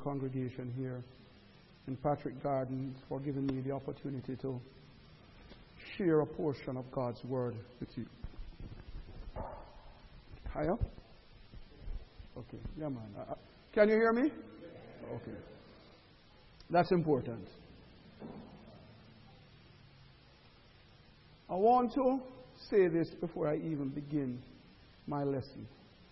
congregation here in Patrick Gardens for giving me the opportunity to share a portion of God's Word with you. Higher? Okay, yeah man. Can you hear me? Okay. That's important. I want to say this before I even begin my lesson.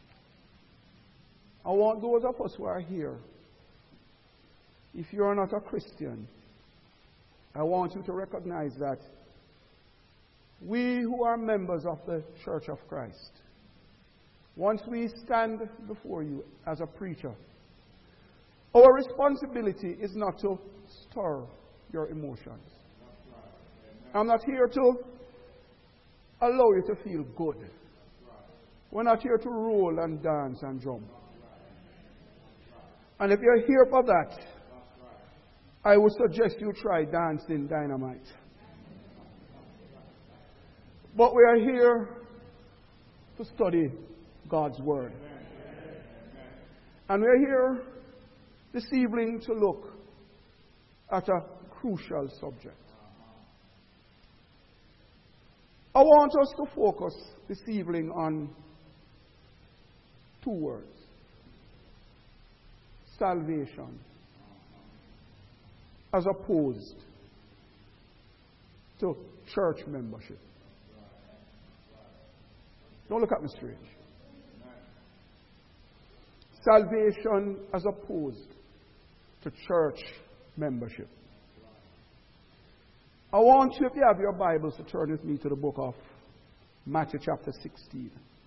I want those of us who are here, if you are not a Christian, I want you to recognize that we who are members of the Church of Christ, once we stand before you as a preacher, our responsibility is not to stir your emotions. I'm not here to allow you to feel good. We're not here to roll and dance and jump. And if you're here for that, I would suggest you try dancing dynamite. But we are here to study God's Word. And we're here this evening to look at a crucial subject. I want us to focus this evening on two words: salvation as opposed to church membership. Don't look at me strange. Salvation as opposed to church membership. I want you, if you have your Bibles, to turn with me to the book of Matthew chapter 16.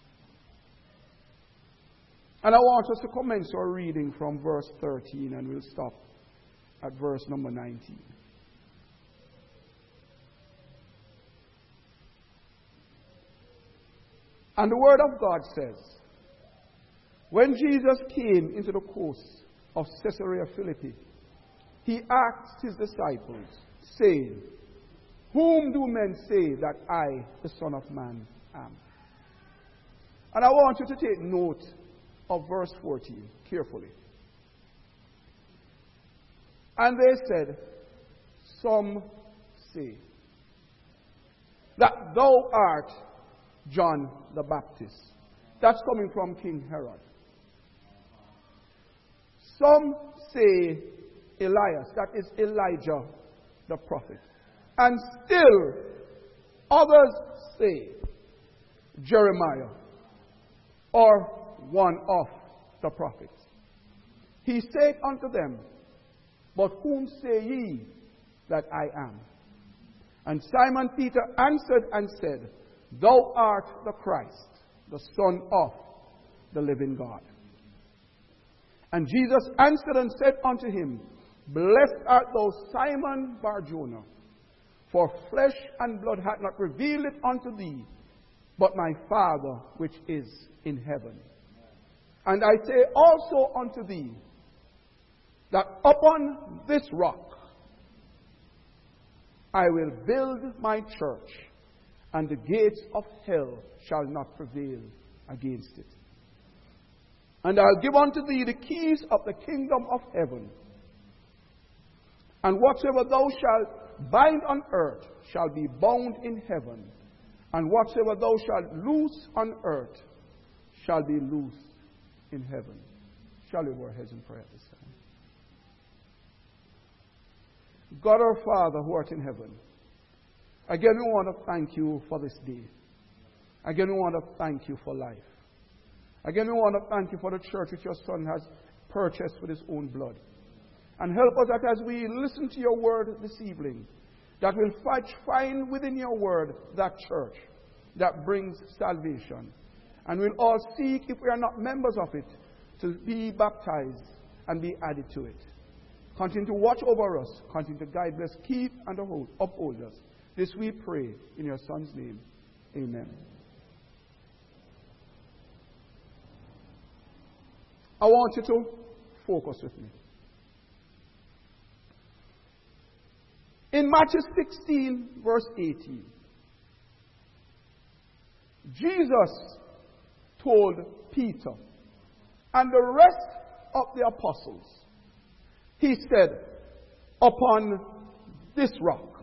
And I want us to commence our reading from verse 13, and we'll stop at verse number 19. And the Word of God says, when Jesus came into the coast of Caesarea Philippi, he asked his disciples, saying, whom do men say that I, the Son of Man, am? And I want you to take note of verse 14 carefully. And they said, some say that thou art John the Baptist. That's coming from King Herod. Some say Elias, that is Elijah the prophet. And still others say Jeremiah, or one of the prophets. He said unto them, but whom say ye that I am? And Simon Peter answered and said, thou art the Christ, the Son of the living God. And Jesus answered and said unto him, blessed art thou, Simon Bar-Jonah, for flesh and blood hath not revealed it unto thee, but my Father which is in heaven. And I say also unto thee, that upon this rock I will build my church, and the gates of hell shall not prevail against it. And I'll give unto thee the keys of the kingdom of heaven. And whatsoever thou shalt bind on earth shall be bound in heaven, and whatsoever thou shalt loose on earth shall be loosed in heaven. Shall we bow our heads in prayer at this time? God our Father who art in heaven, again we want to thank you for this day. Again we want to thank you for life. Again we want to thank you for the church which your Son has purchased with his own blood. And help us that as we listen to your word this evening, that we'll find within your word that church that brings salvation. And we'll all seek, if we are not members of it, to be baptized and be added to it. Continue to watch over us. Continue to guide, bless, keep, and uphold us. This we pray in your Son's name. Amen. I want you to focus with me. In Matthew 16, verse 18, Jesus told Peter and the rest of the apostles He said, upon this rock,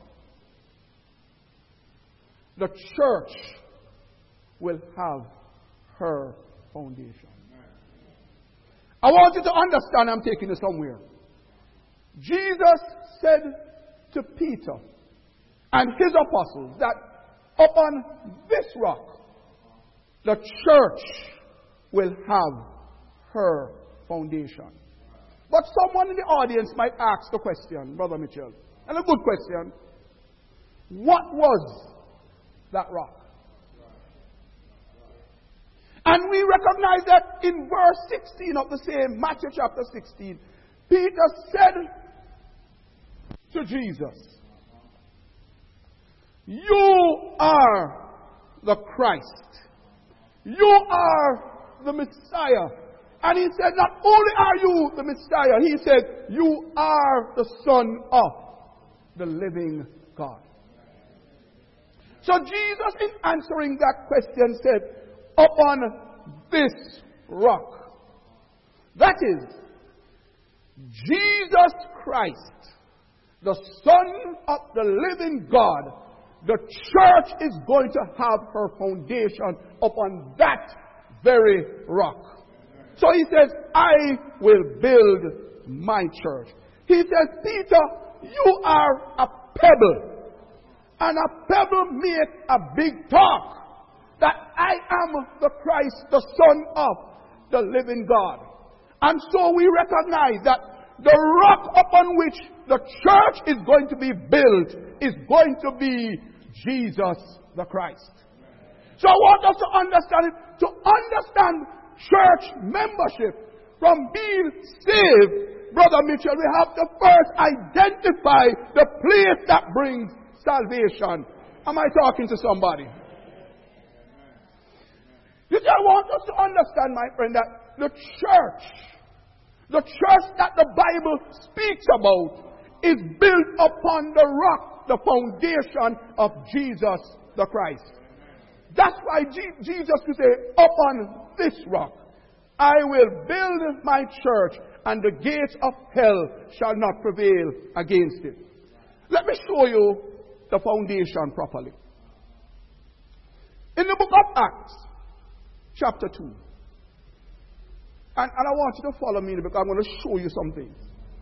the church will have her foundation. I want you to understand, I'm taking you somewhere. Jesus said to Peter and his apostles that upon this rock, the church will have her foundation. But someone in the audience might ask the question, Brother Mitchell, and a good question. What was that rock? And we recognize that in verse 16 of the same Matthew chapter 16, Peter said to Jesus, "You are the Christ. You are the Messiah." And he said, not only are you the Messiah, he said, you are the Son of the living God. So Jesus, in answering that question, said, upon this rock, that is, Jesus Christ, the Son of the living God, the church is going to have her foundation upon that very rock. So he says, I will build my church. He says, Peter, you are a pebble. And a pebble makes a big talk. That I am the Christ, the Son of the living God. And so we recognize that the rock upon which the church is going to be built is going to be Jesus the Christ. So I want us to understand it. To understand church membership from being saved, Brother Mitchell, we have to first identify the place that brings salvation. Am I talking to somebody? You see, I want us to understand, my friend, that the church that the Bible speaks about is built upon the rock, the foundation of Jesus the Christ. That's why Jesus could say, upon this rock, I will build my church, and the gates of hell shall not prevail against it. Let me show you the foundation properly. In the book of Acts, chapter 2. And I want you to follow me because I'm going to show you some things.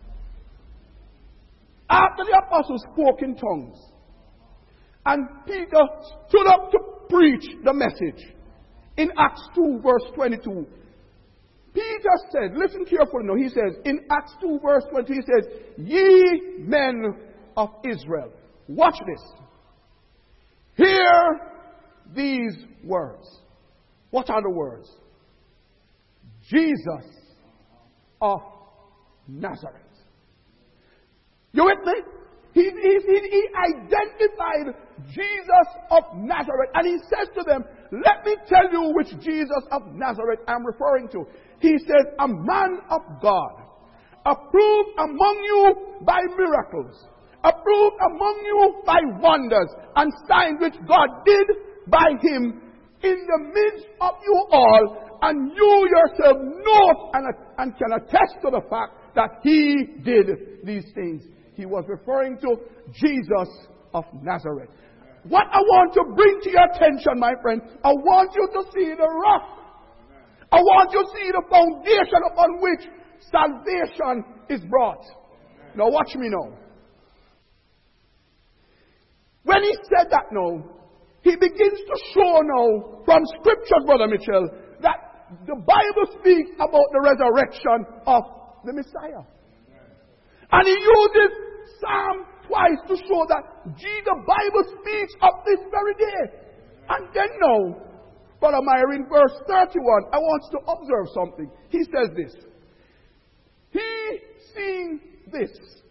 After the apostles spoke in tongues, and Peter stood up to preach the message, in Acts 2 verse 22, Peter said, listen carefully now, he says, in Acts 2 verse 20, he says, ye men of Israel, watch this. Hear these words. What are the words? Jesus of Nazareth. You with me? He identified Jesus of Nazareth, and he says to them, let me tell you which Jesus of Nazareth I'm referring to. He says, a man of God, approved among you by miracles, approved among you by wonders and signs which God did by him in the midst of you all, and you yourself know and can attest to the fact that he did these things. He was referring to Jesus of Nazareth. What I want to bring to your attention, my friend, I want you to see the rock. I want you to see the foundation upon which salvation is brought. Now watch me now. When he said that now, he begins to show now from scriptures, Brother Mitchell, that the Bible speaks about the resurrection of the Messiah. And he uses Psalm twice to show that the Bible speaks of this very day. And then now, Brother Meyer, in verse 31, I want you to observe something. He says this. He, seeing this,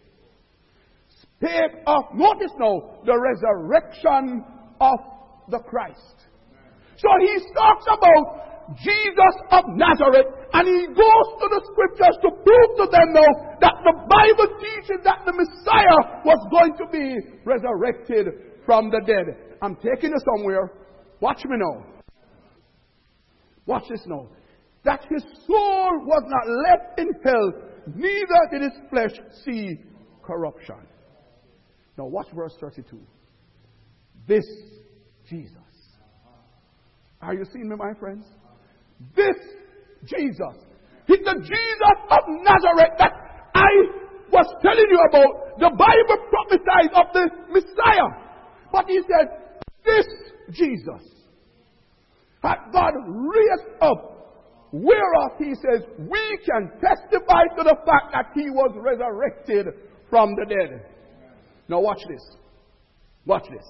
spake of, notice now, the resurrection of the Christ. So he talks about Jesus of Nazareth, and he goes to the scriptures to prove to them now that the Bible teaches that the Messiah was going to be resurrected from the dead. I'm taking you somewhere. Watch me now. Watch this now. That his soul was not left in hell, neither did his flesh see corruption. Now watch verse 32. This Jesus. Are you seeing me, my friends? This Jesus. He's the Jesus of Nazareth that I was telling you about. The Bible prophesied of the Messiah. But he said, this Jesus had God raised up, whereof he says, we can testify to the fact that he was resurrected from the dead. Now watch this. Watch this.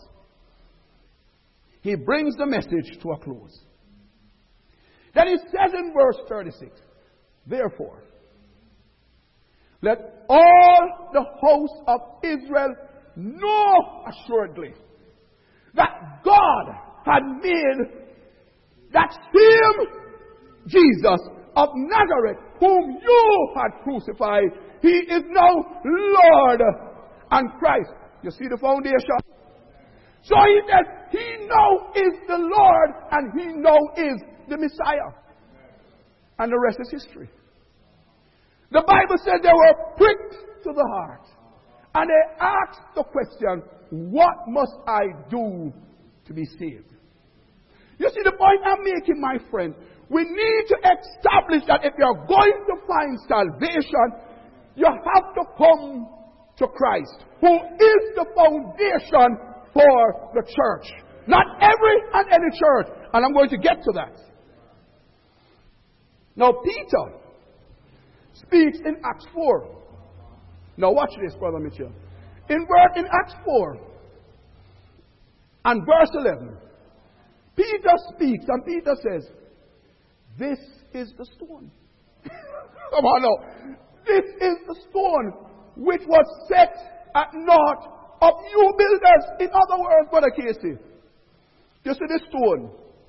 He brings the message to a close. Then he says in verse 36, therefore, let all the hosts of Israel know assuredly that God had made that same Jesus of Nazareth, whom you had crucified, he is now Lord and Christ. You see the foundation? So he says, he now is the Lord and he now is the Messiah. And the rest is history. The Bible said they were pricked to the heart. And they asked the question, what must I do to be saved? You see the point I'm making, my friend? We need to establish that if you're going to find salvation, you have to come to Christ, who is the foundation for the church. Not every and any church. And I'm going to get to that. Now Peter speaks in Acts 4. Now watch this, Brother Mitchell. In Acts 4 and verse 11, Peter speaks and Peter says, this is the stone. Come on now. This is the stone which was set at naught of you builders. In other words, Brother Casey, you see this stone?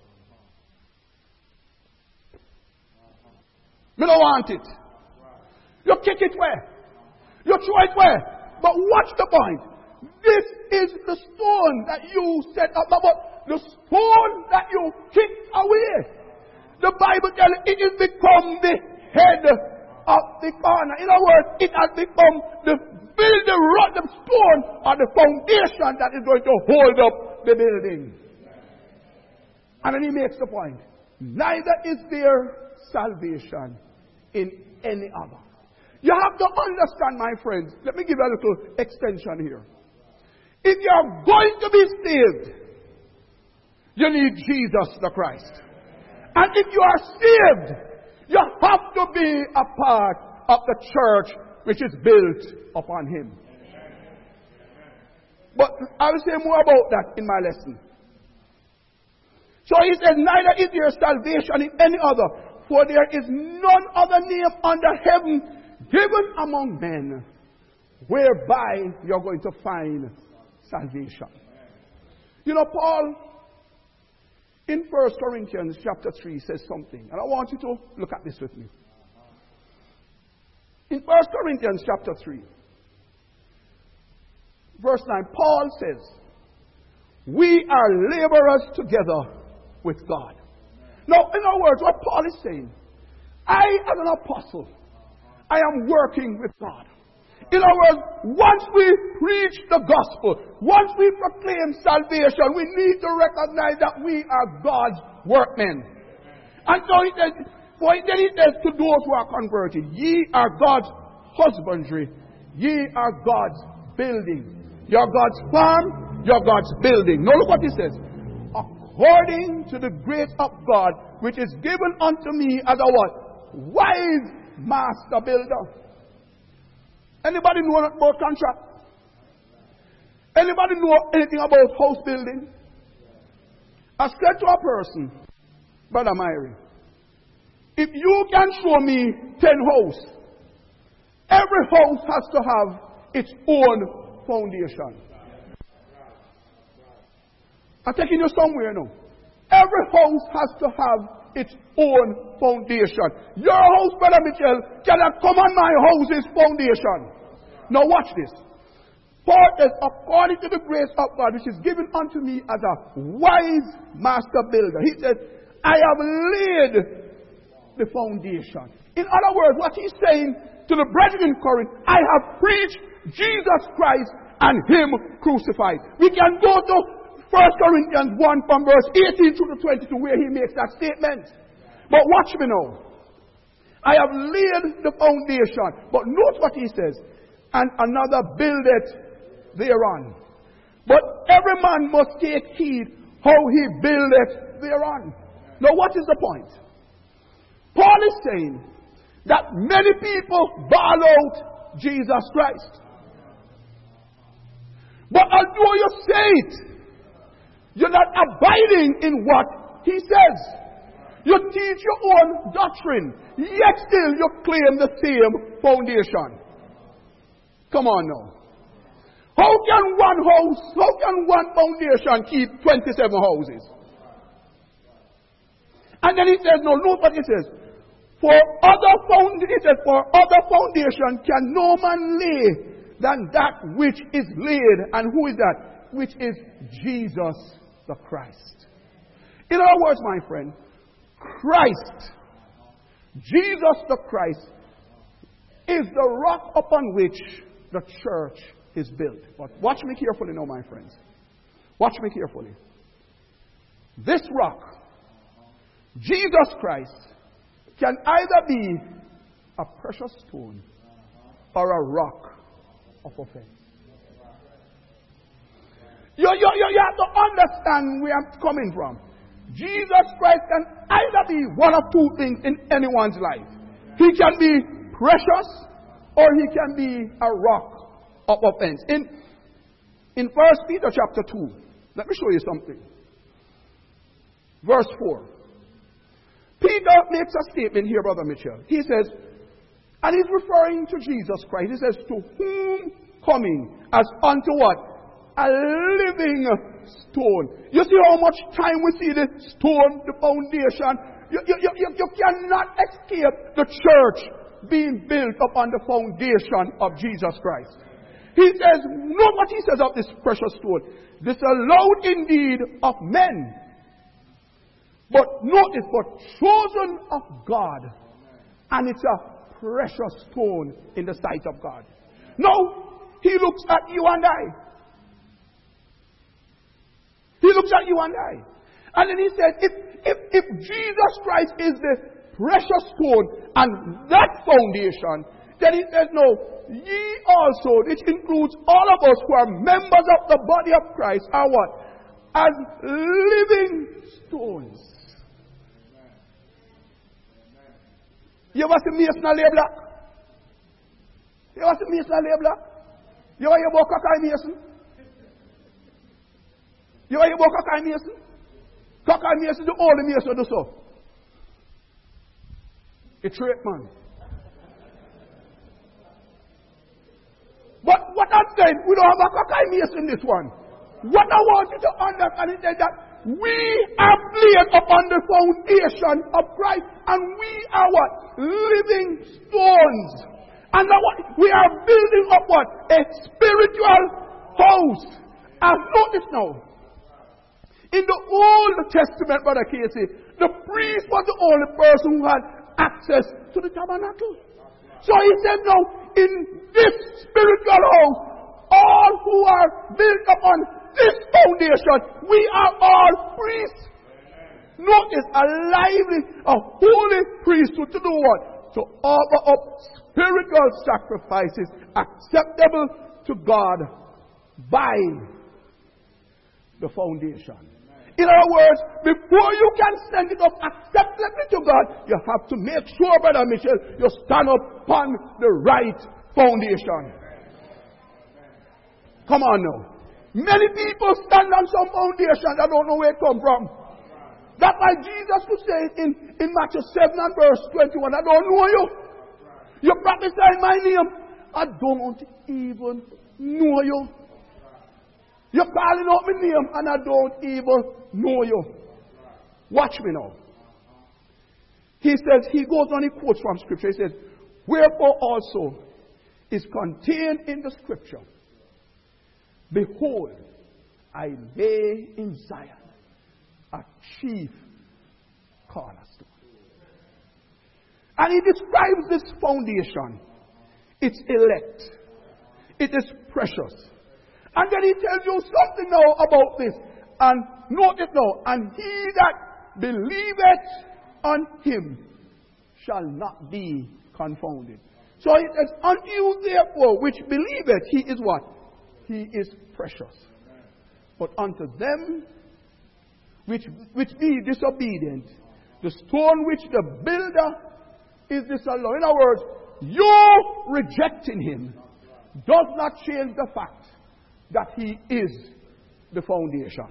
You don't want it. You kick it where? You throw it where? But watch the point. This is the stone that you set up. But the stone that you kicked away, the Bible tells it has become the head of the corner. In other words, it has become the stone or the foundation that is going to hold up the building. And then he makes the point. Neither is there salvation in any other. You have to understand, my friends. Let me give you a little extension here. If you're going to be saved, you need Jesus the Christ. And if you are saved, you have to be a part of the church which is built upon him. But I will say more about that in my lesson. So he says, neither is there salvation in any other, for there is none other name under heaven given among men whereby you're going to find salvation. You know, Paul in 1 Corinthians chapter 3 says something, and I want you to look at this with me. In 1 Corinthians chapter 3, verse 9, Paul says, we are laborers together with God. Now, in other words, what Paul is saying, I as an apostle, I am working with God. In other words, once we preach the gospel, once we proclaim salvation, we need to recognize that we are God's workmen. And so he says, then he says to those who are converted, ye are God's husbandry, ye are God's building. You're God's farm, you're God's building. Now look what he says. According to the grace of God, which is given unto me as a what? Wise master builder. Anybody know about contract? Anybody know anything about house building? I said to a person, Brother Myrie, if you can show me 10 houses, every house has to have its own foundation. I'm taking you somewhere now. Every house has to have its own foundation. Your house, Brother Mitchell, cannot come on my house's foundation. Now watch this. Paul says, according to the grace of God, which is given unto me as a wise master builder. He says, I have laid the foundation. In other words, what he's saying to the brethren in Corinth, I have preached Jesus Christ and Him crucified. We can go to 1 Corinthians 1 from verse 18 through to 22 where he makes that statement. But watch me now. I have laid the foundation. But note what he says. And another buildeth thereon. But every man must take heed how he buildeth thereon. Now what is the point? Paul is saying that many people bawl out Jesus Christ. But although you say it, you're not abiding in what he says. You teach your own doctrine, yet still you claim the same foundation. Come on now. How can one foundation keep 27 houses? And then he says, no, note what he says. For other foundation can no man lay than that which is laid. And who is that? Which is Jesus the Christ. In other words, my friend, Christ, Jesus the Christ, is the rock upon which the church is built. But watch me carefully now, my friends. Watch me carefully. This rock, Jesus Christ, can either be a precious stone or a rock of offense. You have to understand where I'm coming from. Jesus Christ can either be one of two things in anyone's life. He can be precious or he can be a rock of offense. In 1 Peter chapter 2, let me show you something. Verse 4. Peter makes a statement here, Brother Mitchell. He says, and he's referring to Jesus Christ. He says, to whom coming as unto what? A living stone. You see how much time we see the stone, the foundation. You cannot escape the church being built upon the foundation of Jesus Christ. He says, note what he says of this precious stone. This allowed indeed of men. But notice, but chosen of God. And it's a precious stone in the sight of God. Now, he looks at you and I. He looks at you and I. And then he says, if Jesus Christ is the precious stone and that foundation, then he says, no, ye also, which includes all of us who are members of the body of Christ, are what? As living stones. You ever see Mason and lay black? You ever see Mason and lay black? You ever hear about Kakai Mason? You ever hear about Kakai Mason? Kakai Mason, the only Mason do so. A trait man. But what I'm saying, we don't have a Kakai Mason in this one. What I want you to understand is that we are placed upon the foundation of Christ, and we are what? Living stones. And now what? We are building up what? A spiritual house. And notice now, in the Old Testament, Brother Casey, the priest was the only person who had access to the tabernacle. So he said, now, in this spiritual house, all who are built upon this foundation, we are all priests. Notice, a lively, a holy priesthood to do what? To offer up spiritual sacrifices acceptable to God by the foundation. In other words, before you can send it up acceptably to God, you have to make sure, Brother Michel, you stand upon the right foundation. Come on now. Many people stand on some foundation that don't know where it come from. That's why Jesus could say in Matthew 7 and verse 21, I don't know you. You prophesy in my name. I don't even know you. You're calling out my name and I don't even know you. Watch me now. He says, he goes on, he quotes from scripture. He says, wherefore also is contained in the scripture, behold, I lay in Zion a chief cornerstone. And he describes this foundation. It's elect. It is precious. And then he tells you something now about this. And note it now. And he that believeth on him shall not be confounded. So it says, unto you therefore which believeth, he is what? He is precious. But unto them which be disobedient, the stone which the builder is disallowed. In other words, you rejecting him does not change the fact that he is the foundation.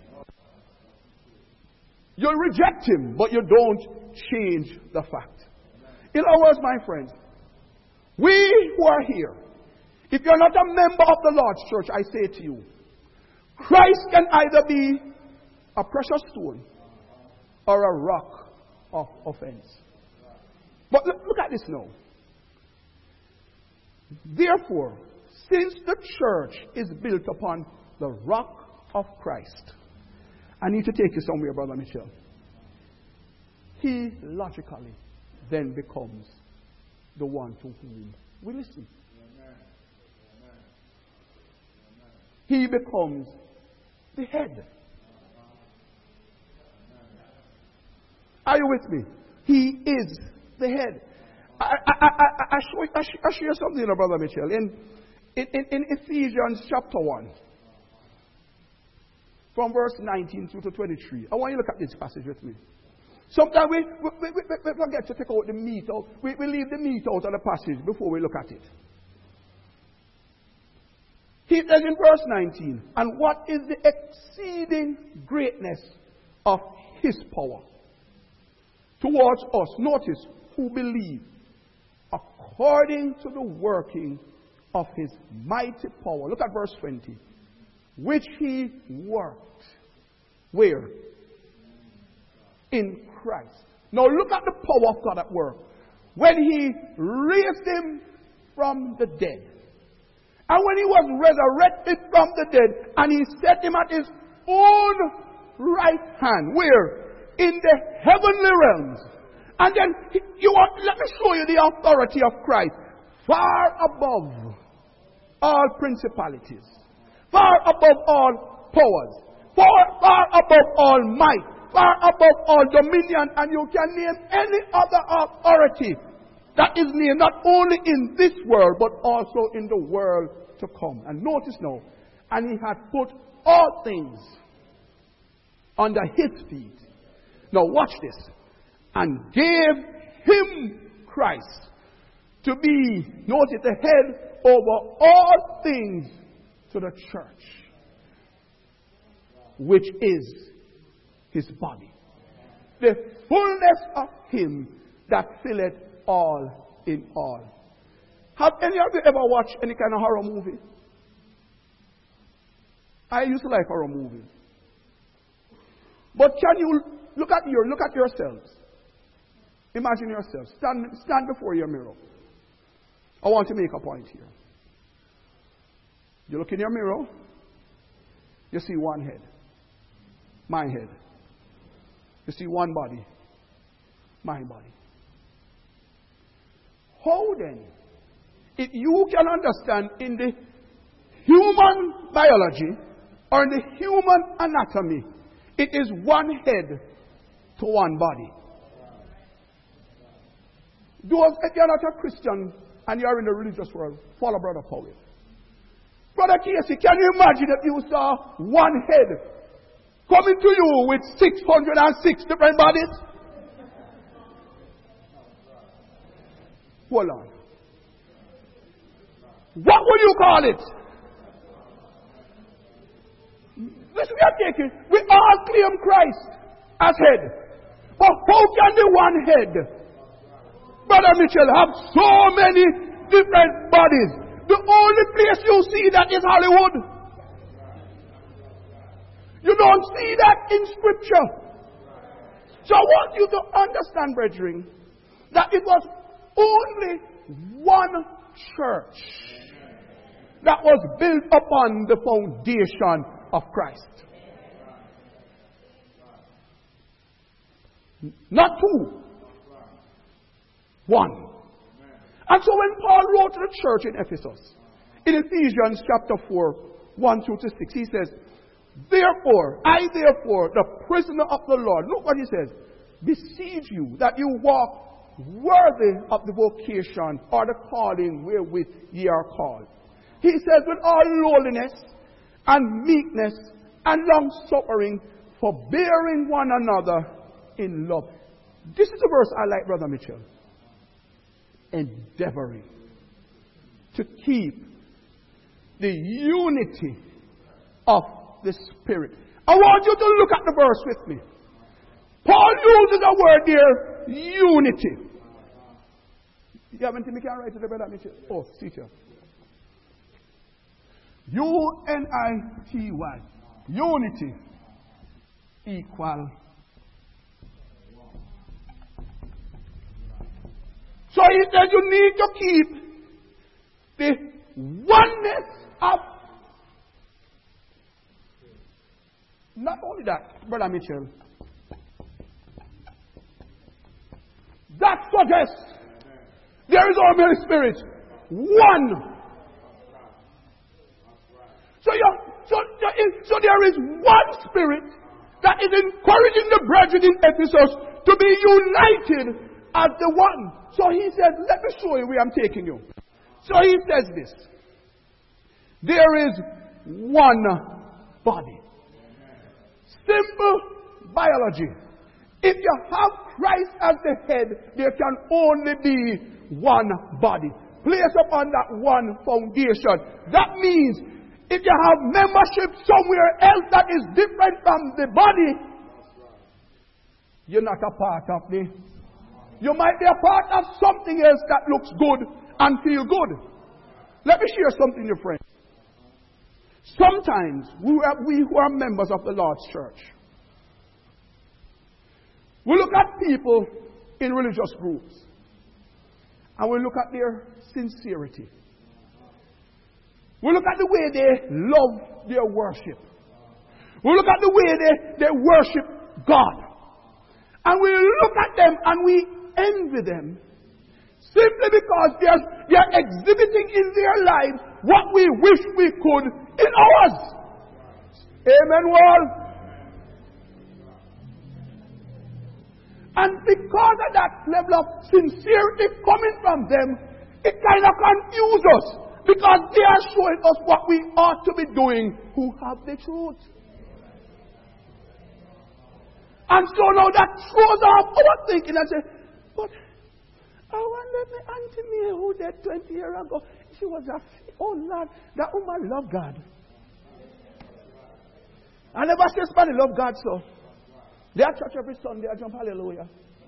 You'll reject him, but you don't change the fact. In other words, my friends, we who are here, if you're not a member of the Lord's church, I say to you, Christ can either be a precious stone or a rock of offense. But look at this now. Therefore, since the church is built upon the rock of Christ, I need to take you somewhere, Brother Mitchell. He logically then becomes the one to whom we listen. He becomes the head. Are you with me? He is the head. I share something, Brother Mitchell. In Ephesians chapter 1, from verse 19 through to 23. I want you to look at this passage with me. Sometimes we forget to take out the meat out. We leave the meat out of the passage before we look at it. He says in verse 19, and what is the exceeding greatness of his power towards us, notice, who believe, according to the working of his mighty power. Look at verse 20. Which he worked. Where? In Christ. Now look at the power of God at work. When he raised him from the dead. And when he was resurrected from the dead, and he set him at his own right hand. Where? In the heavenly realms. And then, let me show you the authority of Christ. Far above all principalities. Far above all powers. Far above all might. Far above all dominion. And you can name any other authority that is named not only in this world, but also in the world to come. And notice now, and he had put all things under his feet. Now watch this. And gave him, Christ, to be, notice, the head over all things to the church, which is his body. The fullness of him that filleth all in all. Have any of you ever watched any kind of horror movie? I used to like horror movies. But can you look at yourselves? Imagine yourself. Stand before your mirror. I want to make a point here. You look in your mirror, you see one head. My head. You see one body. My body. How then, if you can understand in the human biology or in the human anatomy, it is one head to one body. Those, if you're not a Christian and you're in the religious world, follow Brother Powell. Brother Casey, can you imagine if you saw one head coming to you with 606 different bodies? Hold on. What would you call it? This we are taking. We all claim Christ as head. But how can the one head, Brother Mitchell, have so many different bodies? The only place you see that is Hollywood. You don't see that in Scripture. So I want you to understand, brethren, that it was only one church that was built upon the foundation of Christ. Not two. one. And so when Paul wrote to the church in Ephesus, in Ephesians chapter 4, 1 through to 6, he says, therefore, the prisoner of the Lord, look what he says, beseech you that you walk worthy of the vocation or the calling wherewith ye are called. He says, with all lowliness and meekness and long suffering, forbearing one another in love. This is the verse I like, Brother Mitchell. Endeavoring to keep the unity of the Spirit. I want you to look at the verse with me. Paul uses a word here, unity. You haven't seen me, can write it, Brother Mitchell? Oh, teacher. UNITY. Unity equal. So he said you need to keep the oneness of. Not only that, Brother Mitchell. That suggests there is our Holy Spirit. One. So there is one Spirit that is encouraging the brethren in Ephesus to be united as the one. So he said, let me show you where I'm taking you. So he says this. There is one body. Simple biology. If you have Christ as the head, there can only be one body. Place upon that one foundation. That means if you have membership somewhere else that is different from the body, you're not a part of the. You might be a part of something else that looks good and feel good. Let me share something, your friend. Sometimes we who are members of the Lord's church, we look at people in religious groups and we look at their sincerity. We look at the way they love their worship. We look at the way they worship God. And we look at them and we envy them simply because they are exhibiting in their lives what we wish we could in ours. Amen, world. And because of that level of sincerity coming from them, it kind of confuses us. Because they are showing us what we ought to be doing who have the truth. And so now that throws off our thinking and say, but I wonder if my Auntie May who died 20 years ago, she was oh Lord, that woman loved God. I never say somebody love God, so they are church every Sunday, I jump hallelujah.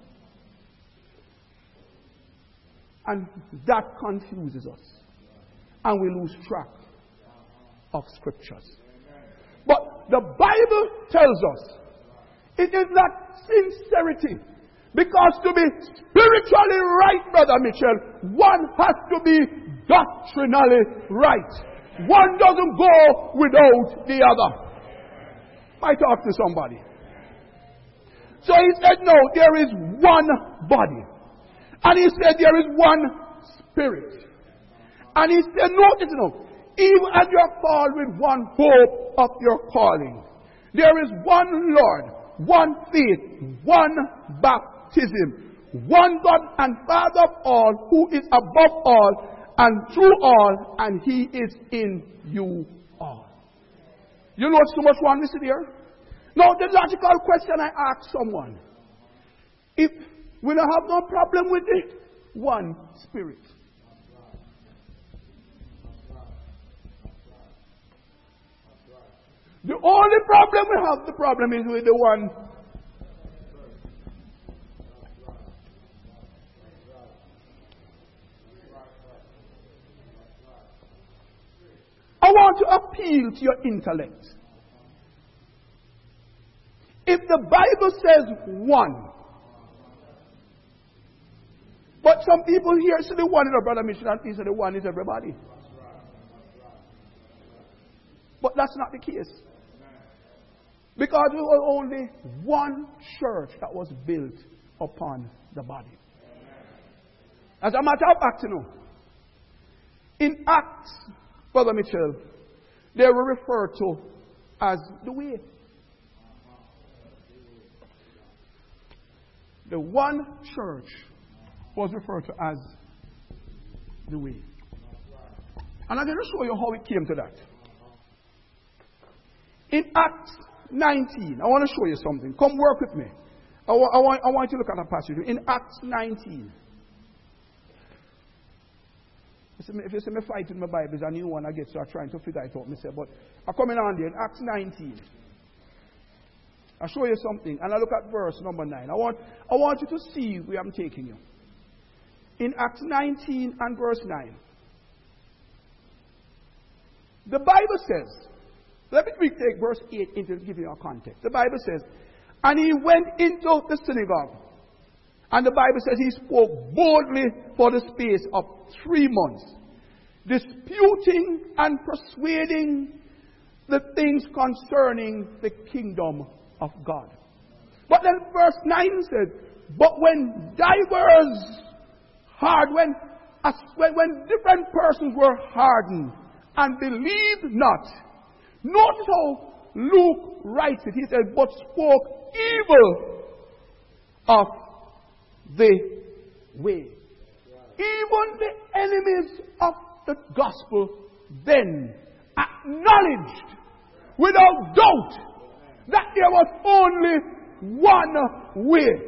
And that confuses us. And we lose track of scriptures. But the Bible tells us it is not sincerity. Because to be spiritually right, Brother Mitchell, one has to be doctrinally right. One doesn't go without the other. I talk to somebody. So he said, no, there is one body. And he said there is one Spirit. And he said, notice now, even as you are called with one hope of your calling, there is one Lord, one faith, one baptism, one God and Father of all, who is above all and through all, and He is in you all. You know so much one listen here? Now the logical question I ask someone, if we don't have no problem with it, one Spirit. The only problem we have, the problem is with the one. I want to appeal to your intellect. If the Bible says one, but some people here say the one is a brother mission and he said the one is everybody. But that's not the case. Because we were only one church that was built upon the body. As a matter of fact, in Acts, Brother Mitchell, they were referred to as the way. The one church was referred to as the way. And I'm going to show you how it came to that. In Acts 19, I want to show you something. Come work with me. I want you to look at a passage. In Acts 19. If you see me fighting my Bible, it's a new one I get, so I'm trying to figure it out myself. But I'm coming on there in Acts 19. I'll show you something. And I look at verse number 9. I want you to see where I'm taking you. In Acts 19 and verse 9. The Bible says, let me take verse 8 into give you a context. The Bible says, and he went into the synagogue. And the Bible says he spoke boldly for the space of 3 months, disputing and persuading the things concerning the kingdom of God. But then verse 9 says, but when different persons were hardened and believed not, notice how Luke writes it. He says, but spoke evil of the way. Even the enemies of the gospel then acknowledged without doubt that there was only one way.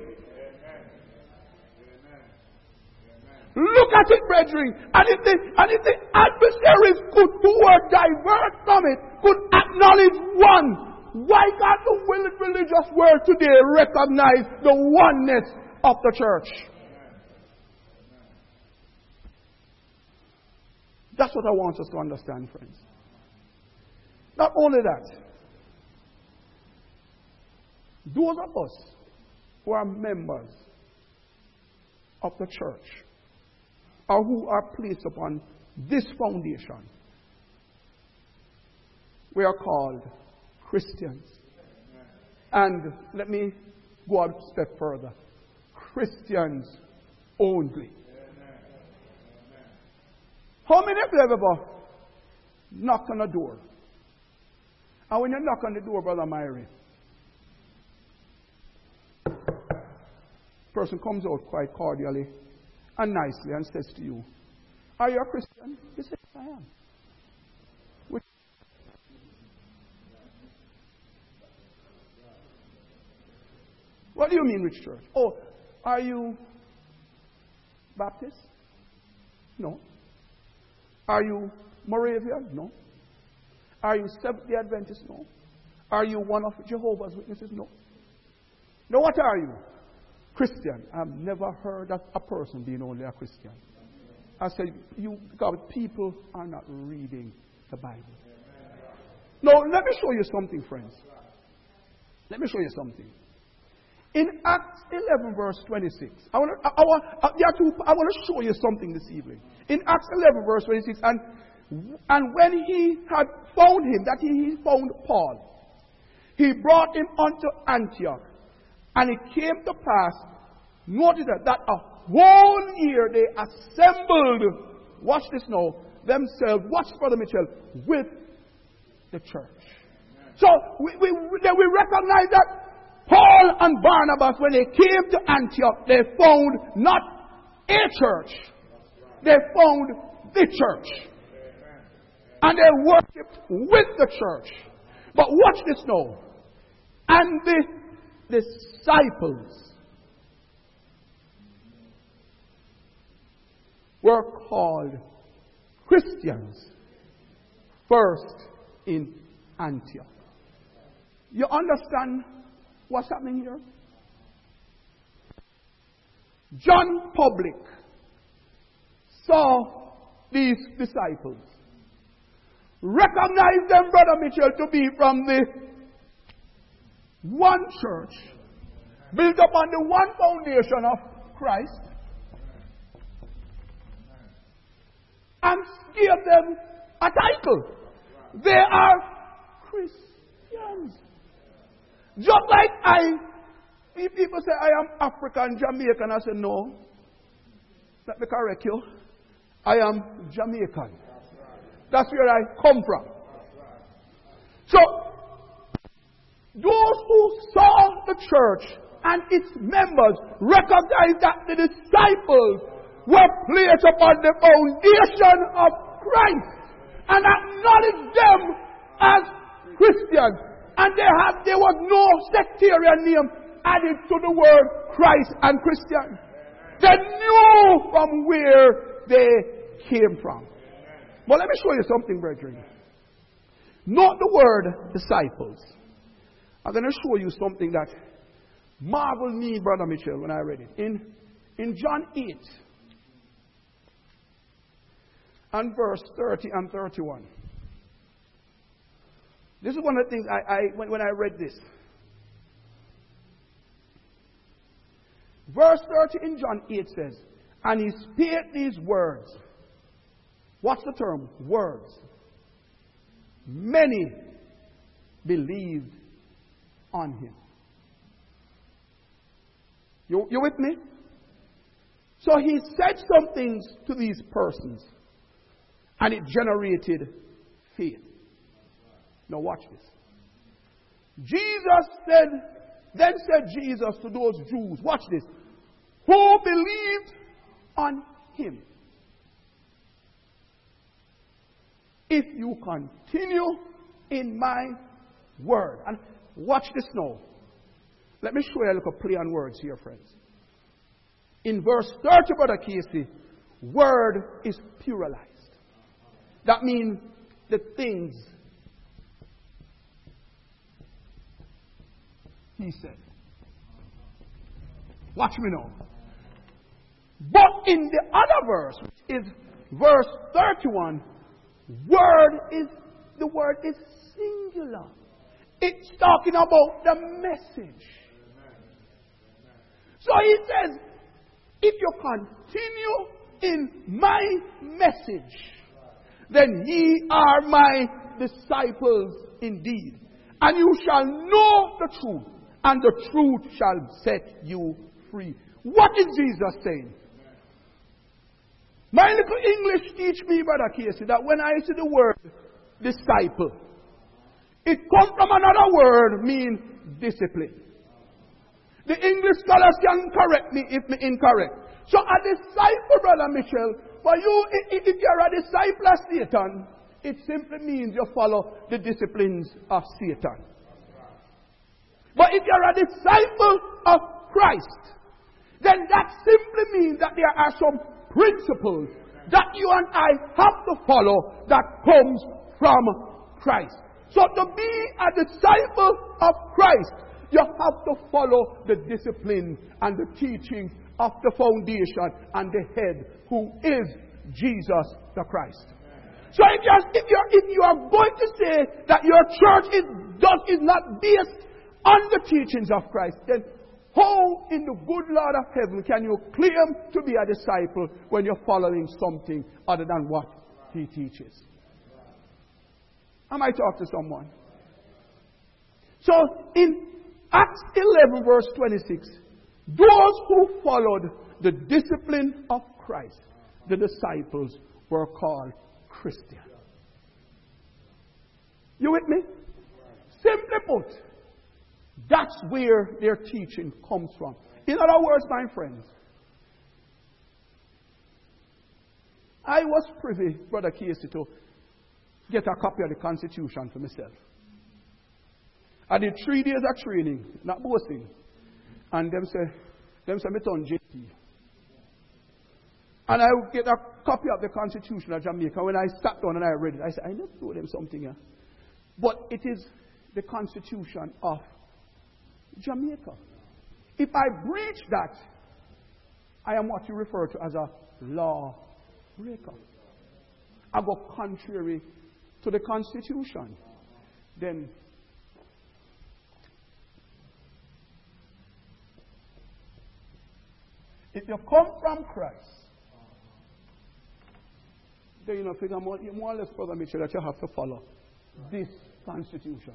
Look at it, brethren. And if the adversaries who were divert from it could acknowledge one, why can't the religious world today recognize the oneness of the church? That's what I want us to understand, friends. Not only that, those of us who are members of the church, or who are placed upon this foundation, we are called Christians. And let me go a step further. Christians only. How many of you have ever knocked on a door? And when you knock on the door, Brother Myrie, person comes out quite cordially and nicely and says to you, are you a Christian? You say, I am. What do you mean, which church? Oh, are you Baptist? No. Are you Moravian? No. Are you Seventh-day Adventist? No. Are you one of Jehovah's Witnesses? No. Now what are you? Christian. I've never heard of a person being only a Christian. I said, God, people are not reading the Bible. Now, let me show you something, friends. Let me show you something. In Acts 11, verse 26, I want to show you something this evening. In Acts 11, verse 26, and when he had found him, that he found Paul, he brought him unto Antioch. And it came to pass, notice that a whole year they assembled, watch this now, themselves, watch Brother Mitchell, with the church. So we recognize that Paul and Barnabas, when they came to Antioch, they found not a church, they found the church. And they worshipped with the church. But watch this now. And the disciples were called Christians first in Antioch. You understand what's happening here? John Public saw these disciples, recognized them, Brother Mitchell, to be from the one church, built upon the one foundation of Christ, and gave them a title. They are Christians. Just like people say, I am African, Jamaican. I say, no. let me correct you. I am Jamaican. That's where I come from. So, those who saw the church and its members recognized that the disciples were placed upon the foundation of Christ and acknowledged them as Christians. And there was no sectarian name added to the word Christ and Christian. They knew from where they came from. But let me show you something, brethren. Not the word disciples. I'm going to show you something that marveled me, Brother Mitchell, when I read it. In John 8 and verse 30 and 31. This is one of the things when I read this. Verse 30 in John 8 says, and he spake these words. What's the term? Words. Many believed on him. You with me? So he said some things to these persons, and it generated faith. Now watch this. Then said Jesus to those Jews, watch this, who believed on him. If you continue in my word. And watch this now. Let me show you a little play on words here, friends. In verse 30, Brother Casey, word is pluralized. That means the things he said. Watch me now. But in the other verse, which is verse 31, the word is singular. It's talking about the message. So he says, if you continue in my message, then ye are my disciples indeed. And you shall know the truth, and the truth shall set you free. What is Jesus saying? My little English teach me, Brother Casey, that when I see the word disciple, it comes from another word mean discipline. The English scholars can correct me if I'm incorrect. So a disciple, Brother Mitchell, for you, if you're a disciple of Satan, it simply means you follow the disciplines of Satan. But if you're a disciple of Christ, then that simply means that there are some principles that you and I have to follow that comes from Christ. So to be a disciple of Christ, you have to follow the discipline and the teaching of the foundation and the head, who is Jesus the Christ. So if you are going to say that your church is not based on the teachings of Christ, then how in the good Lord of heaven can you claim to be a disciple when you're following something other than what he teaches? I might talk to someone. So in Acts 11 verse 26, those who followed the discipline of Christ, the disciples, were called Christian. You with me? Simply put, that's where their teaching comes from. In other words, my friends, I was privy, Brother Casey, to get a copy of the Constitution for myself. I did 3 days of training, not boasting. And them say me turn JT. And I would get a copy of the Constitution of Jamaica. When I sat down and I read it, I said, I never told them something here. But it is the Constitution of Jamaica. If I breach that, I am what you refer to as a law breaker. I go contrary to the Constitution. Then if you come from Christ, then you figure more or less, Brother Mitchell, that you have to follow this Constitution.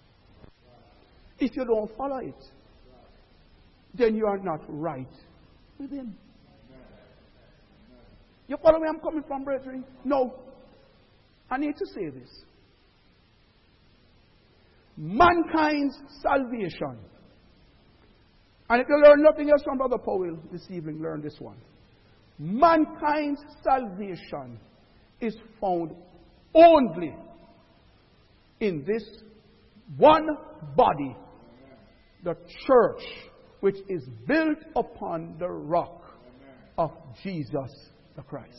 If you don't follow it, then you are not right with him. You follow where I'm coming from, brethren? No. I need to say this. Mankind's salvation. And if you learn nothing else from Brother Powell this evening, learn this one. Mankind's salvation is found only in this one body, the church, which is built upon the rock of Jesus the Christ.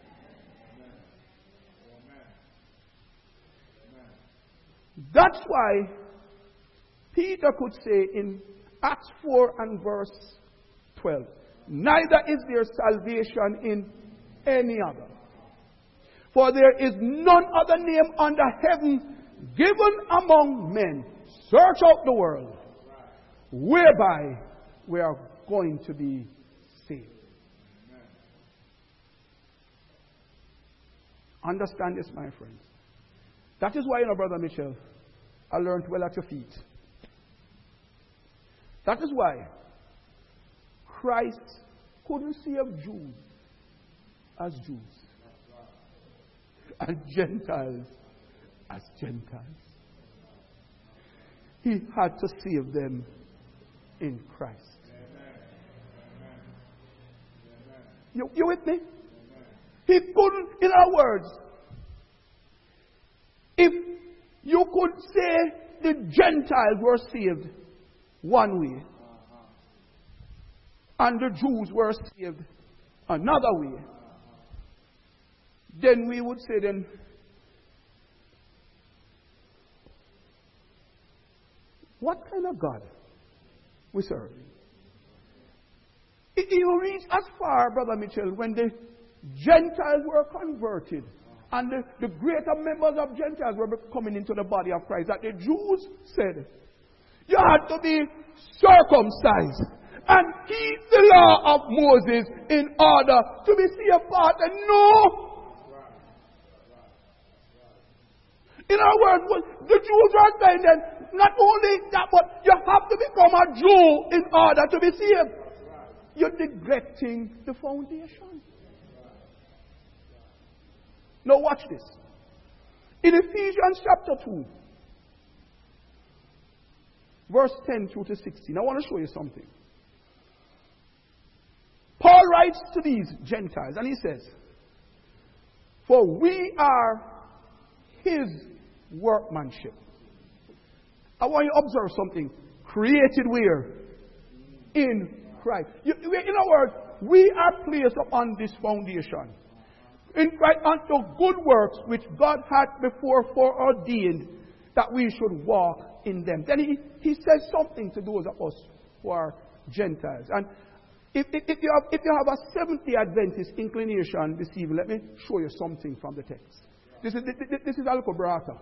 That's why Peter could say in Acts 4 and verse 12, neither is there salvation in any other. For there is none other name under heaven given among men. Search out the world, whereby we are going to be saved. Understand this, my friends. That is why, Brother Mitchell, I learned well at your feet. That is why Christ couldn't save Jews as Jews and Gentiles as Gentiles. He had to save them in Christ. You with me? He couldn't, in other words, if you could say the Gentiles were saved one way and the Jews were saved another way, then we would say then, what kind of God we serve? You reach as far, Brother Mitchell, when the Gentiles were converted and the greater members of Gentiles were coming into the body of Christ, that the Jews said, you had to be circumcised and keep the law of Moses in order to be set apart. And no! In other words, the Jews are saying that not only that, but you have to become a Jew in order to be saved. You're neglecting the foundation. Now watch this. In Ephesians chapter 2, verse 10 through to 16, I want to show you something. Paul writes to these Gentiles and he says, for we are his workmanship. I want you to observe something. Created where? In Christ. In other words, we are placed upon this foundation. In Christ unto good works which God had before foreordained that we should walk in them. Then he says something to those of us who are Gentiles. And if you have a Seventh-day Adventist inclination this evening, let me show you something from the text. This is Alcobrata.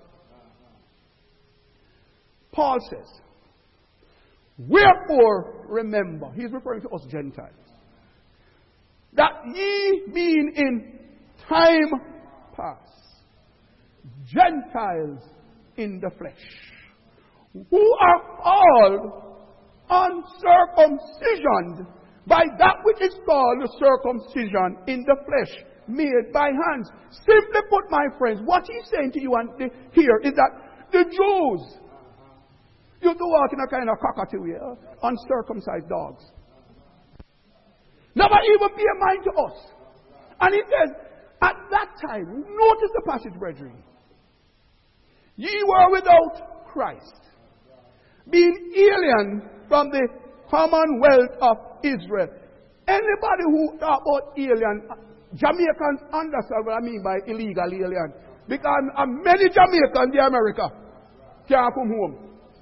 Paul says, wherefore remember, he's referring to us Gentiles, that ye being in time past Gentiles in the flesh, who are called uncircumcision by that which is called the circumcision in the flesh, made by hands. Simply put, my friends, what he's saying to you here is that the Jews used to walk in a kind of cockatoo way, uncircumcised dogs. Never even pay mind to us. And he says, at that time, notice the passage, brethren. Ye were without Christ, being alien from the commonwealth of Israel. Anybody who talk about alien, Jamaicans understand what I mean by illegal alien. Because many Jamaicans in America can't come home.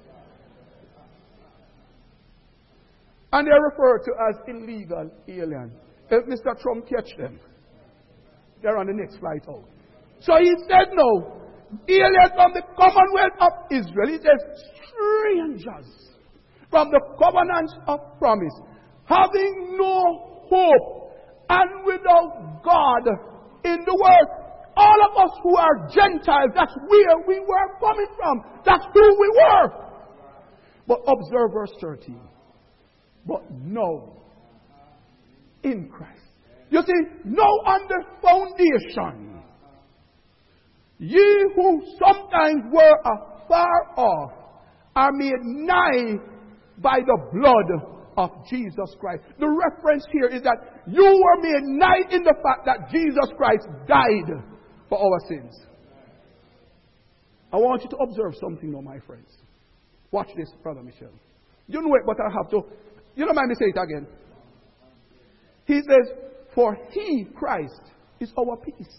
And they're referred to as illegal alien. If Mr. Trump catch them, they're on the next flight out. So he said no. Aliens from the commonwealth of Israel. He says strangers from the covenants of promise, having no hope and without God in the world. All of us who are Gentiles, that's where we were coming from. That's who we were. But observe verse 13. But no, in Christ. You see, no under foundation. Ye who sometimes were afar off are made nigh by the blood of Jesus Christ. The reference here is that you were made nigh in the fact that Jesus Christ died for our sins. I want you to observe something now, my friends. Watch this, Brother Michel. You know it, but I have to. You don't mind me say it again. He says, for he, Christ, is our peace,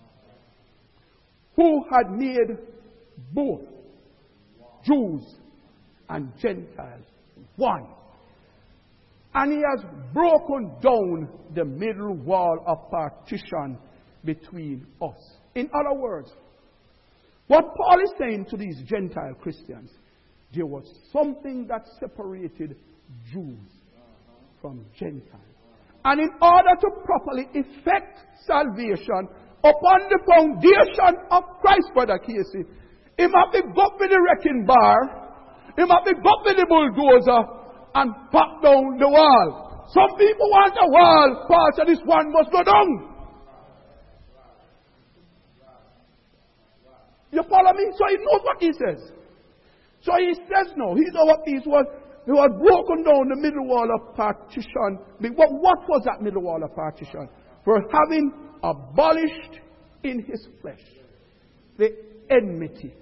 who had made both Jews and Gentiles one. And he has broken down the middle wall of partition between us. In other words, what Paul is saying to these Gentile Christians, there was something that separated Jews from Gentiles. And in order to properly effect salvation upon the foundation of Christ, Brother Casey, he might be got with the wrecking bar, he might be got with the bulldozer, and pop down the wall. Some people want a wall, Paul said this one must go down. You follow me? So he knows what he says. So he says no, he's our peace was. He was broken down the middle wall of partition. What was that middle wall of partition? For having abolished in his flesh the enmity.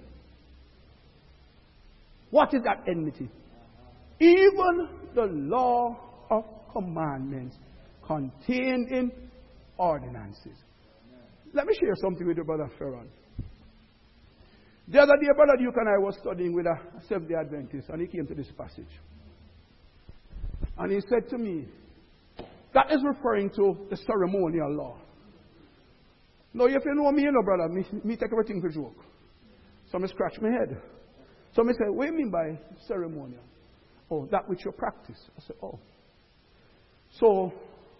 What is that enmity? Even the law of commandments contained in ordinances. Let me share something with you, Brother Ferron. The other day, Brother Duke and I was studying with a Seventh-day Adventist, and he came to this passage. And he said to me, that is referring to the ceremonial law. Now, if you know me, you know, brother, me take everything for joke. So I scratch my head. So I say, what do you mean by ceremonial? Oh, that which you practice. I said, oh. So,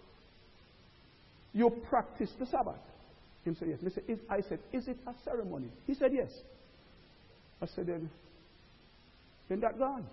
you practice the Sabbath? He said, yes. I said, is it a ceremony? He said, yes. I said, then that gone.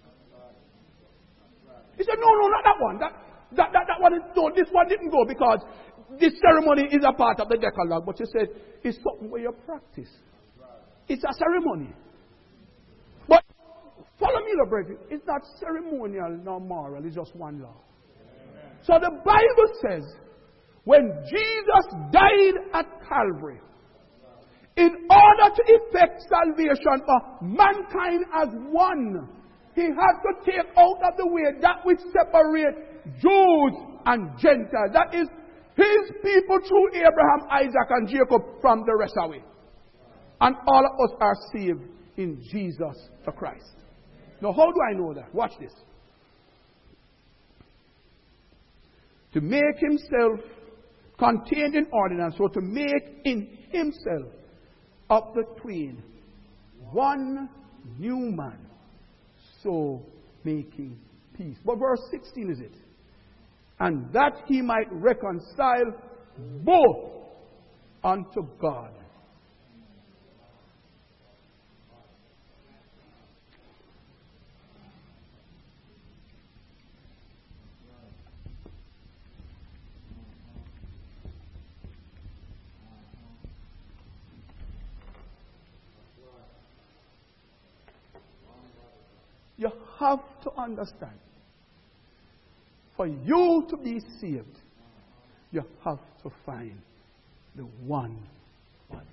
He said, no, not that one. That one is, no, this one didn't go because this ceremony is a part of the Decalogue. But he said, it's something where you practice. It's a ceremony. But follow me, Lord brethren. It's not ceremonial nor moral. It's just one law. Amen. So the Bible says, when Jesus died at Calvary, in order to effect salvation for mankind as one, he had to take out of the way that which separates Jews and Gentiles. That is his people through Abraham, Isaac, and Jacob from the rest away. And all of us are saved in Jesus the Christ. Now, how do I know that? Watch this. To make himself contained in ordinance, so to make in himself of the twain one new man, so making peace. But verse 16 is it. And that he might reconcile both unto God. You have to understand, for you to be saved, you have to find the one body.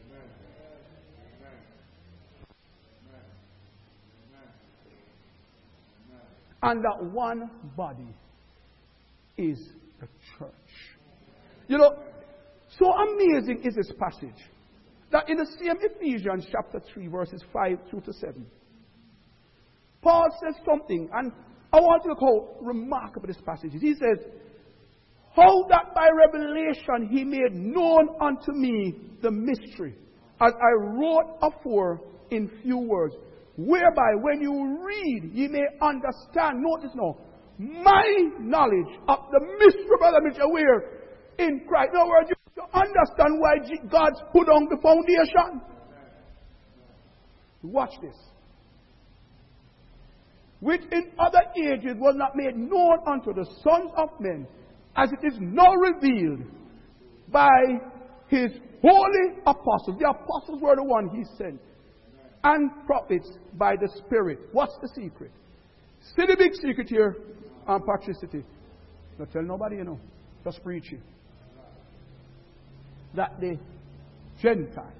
And that one body is the church. You know, so amazing is this passage that in the same Ephesians chapter 3 verses 5 through to 7, Paul says something, and I want you to look how remarkable this passage is. He says, how that by revelation he made known unto me the mystery, as I wrote afore in few words, whereby when you read, ye may understand, notice now, my knowledge of the mystery, Brother Mitchell, where in Christ. In other words, you understand why God's put on the foundation. Watch this. Which in other ages was not made known unto the sons of men, as it is now revealed by his holy apostles. The apostles were the one he sent. And prophets by the Spirit. What's the secret? See the big secret here on patricity. Don't tell nobody, Just preach it. That the Gentiles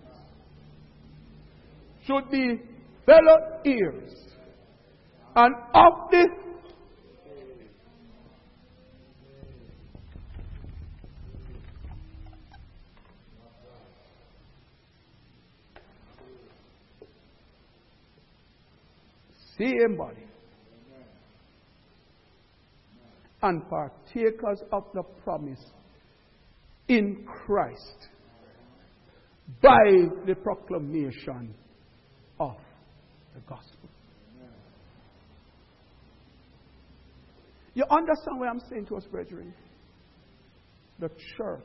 should be fellow heirs and of the same body and partakers of the promise in Christ by the proclamation of the gospel. You understand what I'm saying to us, brethren? The church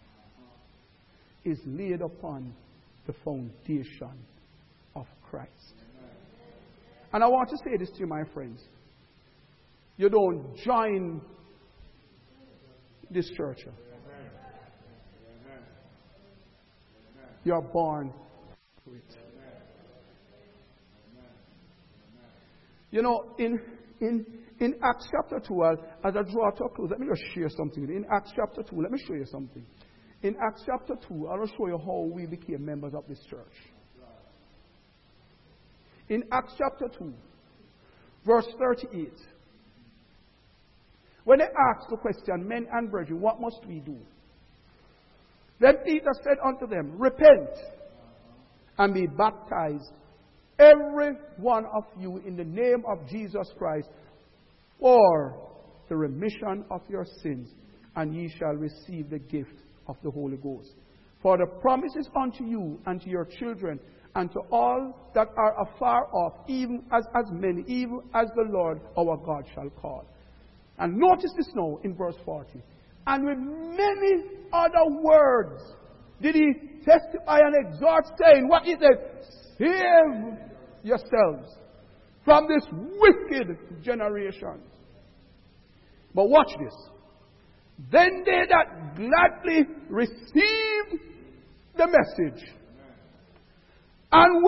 is laid upon the foundation of Christ. And I want to say this to you, my friends. You don't join this church. You're born to it. In Acts chapter 2, as I draw to a close, let me just share something. In Acts chapter 2, let me show you something. In Acts chapter 2, I'll show you how we became members of this church. In Acts chapter 2, verse 38, when they asked the question, men and brethren, what must we do? Then Peter said unto them, repent and be baptized, every one of you, in the name of Jesus Christ, for the remission of your sins, and ye shall receive the gift of the Holy Ghost. For the promise is unto you and to your children, and to all that are afar off, even as many, even as the Lord our God shall call. And notice this now in verse 40. And with many other words did he testify and exhort, saying, what he said, save yourselves from this wicked generation. But watch this. Then they that gladly received the message and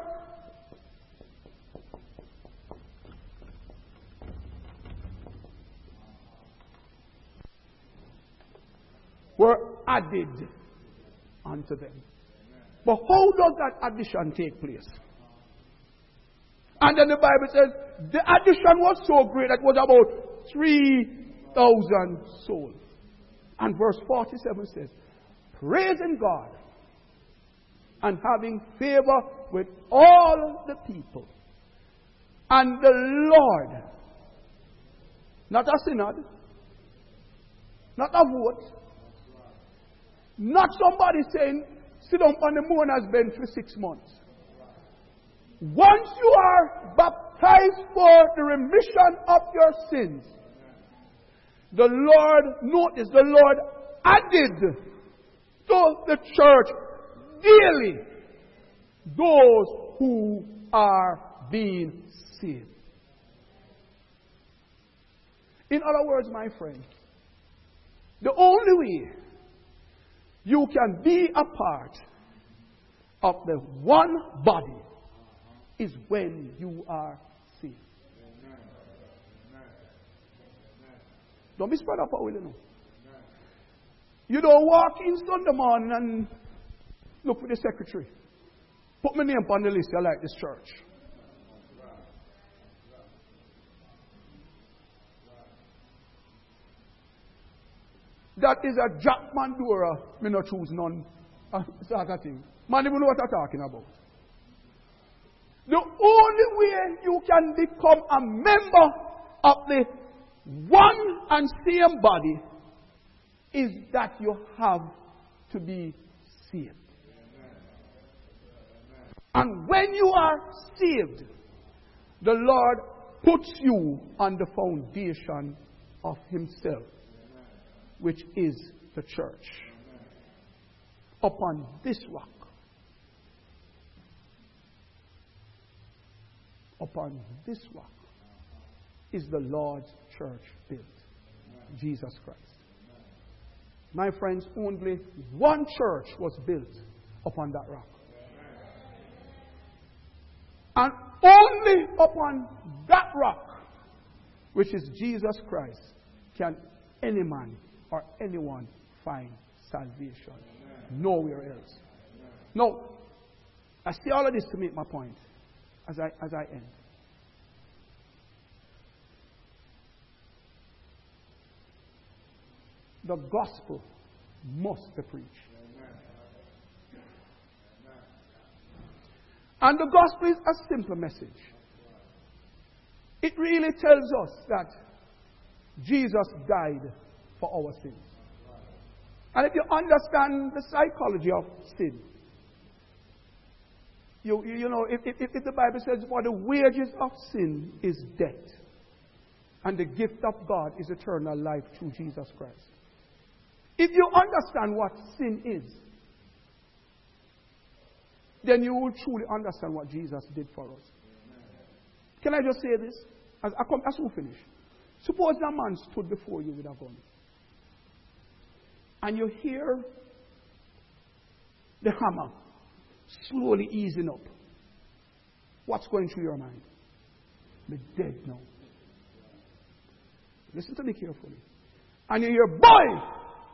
were added unto them. But how does that addition take place? And then the Bible says the addition was so great that it was about 3,000 souls. And verse 47 says, praising God and having favor with all the people. And the Lord, not a synod, not a vote, not somebody saying, sit down on the mourner's bench for 6 months. Once you are baptized for the remission of your sins, the Lord, notice, the Lord added to the church daily those who are being saved. In other words, my friend, the only way you can be a part of the one body is when you are saved. Don't be spread up, will you know? You don't walk in Sunday morning and look for the secretary. Put my name on the list. I like this church. That is a Jack Mandora. Me not choose none. Sort of thing. Man, even know what I'm talking about. The only way you can become a member of the one and same body is that you have to be saved. And when you are saved, the Lord puts you on the foundation of Himself, which is the church. Upon this rock, is the Lord's church built. Jesus Christ. My friends, only one church was built upon that rock. And only upon that rock, which is Jesus Christ, can any man or anyone find salvation. Nowhere else. No. I say all of this to make my point as I end. The gospel must be preached. And the gospel is a simple message. It really tells us that Jesus died for our sins. And if you understand the psychology of sin, you know, if the Bible says, for the wages of sin is death, and the gift of God is eternal life through Jesus Christ. If you understand what sin is, then you will truly understand what Jesus did for us. Can I just say this? As we finish. Suppose a man stood before you with a gun. And you hear the hammer slowly easing up. What's going through your mind? The dead now. Listen to me carefully. And you hear, boy!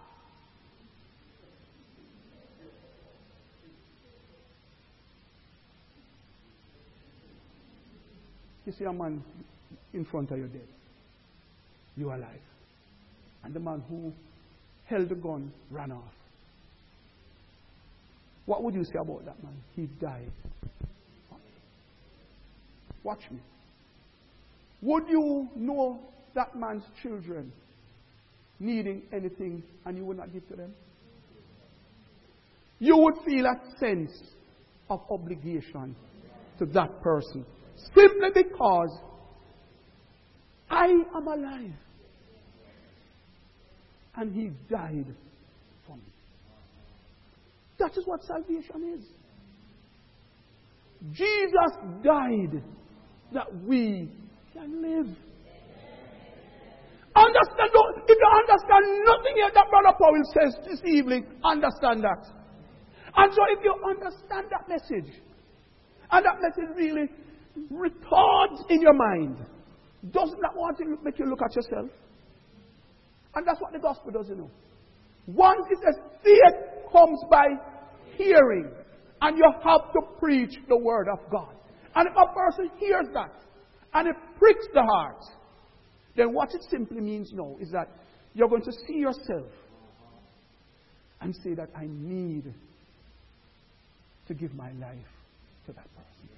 You see a man in front of you dead. You are alive. And the man who held the gun ran off. What would you say about that man? He died. Watch me. Would you know that man's children needing anything and you would not give to them? You would feel a sense of obligation to that person. Simply because I am alive. And he died for me. That is what salvation is. Jesus died that we can live. Understand, if you understand nothing here that Brother Powell says this evening, understand that. And so if you understand that message, and that message really retards in your mind, doesn't that want to make you look at yourself? And that's what the gospel does, you know. Once it says faith comes by hearing, and you have to preach the word of God. And if a person hears that, and it pricks the heart, then what it simply means now is that you're going to see yourself and say that I need to give my life to that person.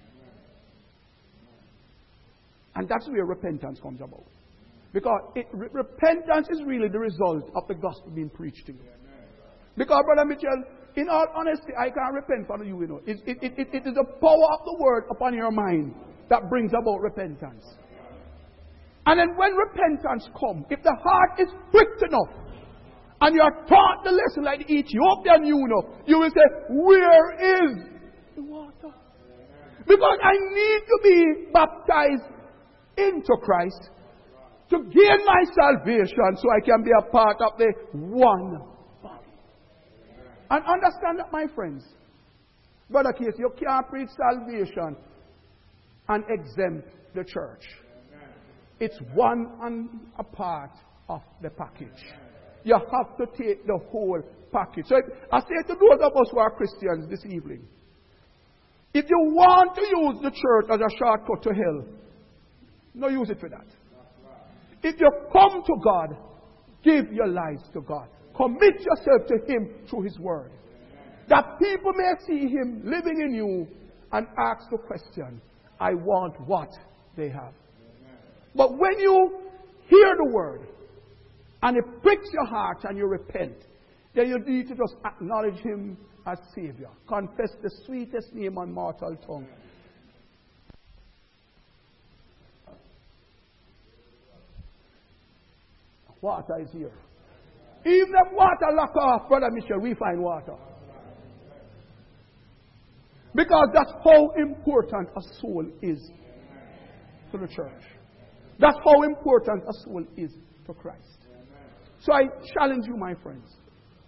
And that's where repentance comes about. Because repentance is really the result of the gospel being preached to you. Because, Brother Mitchell, in all honesty, I can't repent for you, you know. It is the power of the word upon your mind that brings about repentance. And then when repentance comes, if the heart is pricked enough, and you are taught the lesson like the Ethiopian eunuch, you will say, where is the water? Because I need to be baptized into Christ to gain my salvation so I can be a part of the one body. And understand that, my friends. Brother Case, you can't preach salvation and exempt the church. It's one and a part of the package. You have to take the whole package. So I say to those of us who are Christians this evening, if you want to use the church as a shortcut to hell, no use it for that. If you come to God, give your lives to God. Commit yourself to Him through His Word. That people may see Him living in you and ask the question, I want what they have. But when you hear the Word and it pricks your heart and you repent, then you need to just acknowledge Him as Savior. Confess the sweetest name on mortal tongue. Water is here. Even if water lock off, Brother Michel, we find water. Because that's how important a soul is to the church. That's how important a soul is to Christ. So I challenge you, my friends.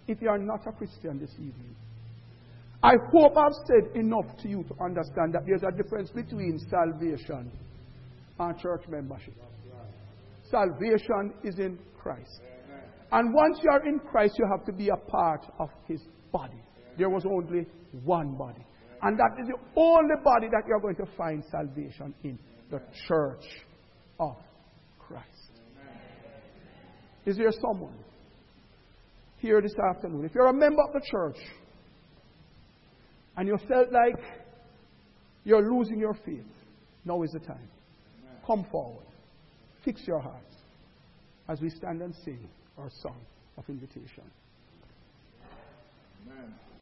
if you are not a Christian this evening, I hope I've said enough to you to understand that there's a difference between salvation and church membership. Salvation is in Christ. And once you are in Christ, you have to be a part of His body. There was only one body. And that is the only body that you're going to find salvation in. The church of Christ. Is there someone here this afternoon? If you're a member of the church and you felt like you're losing your faith, now is the time. Come forward. Fix your hearts as we stand and sing our song of invitation. Amen.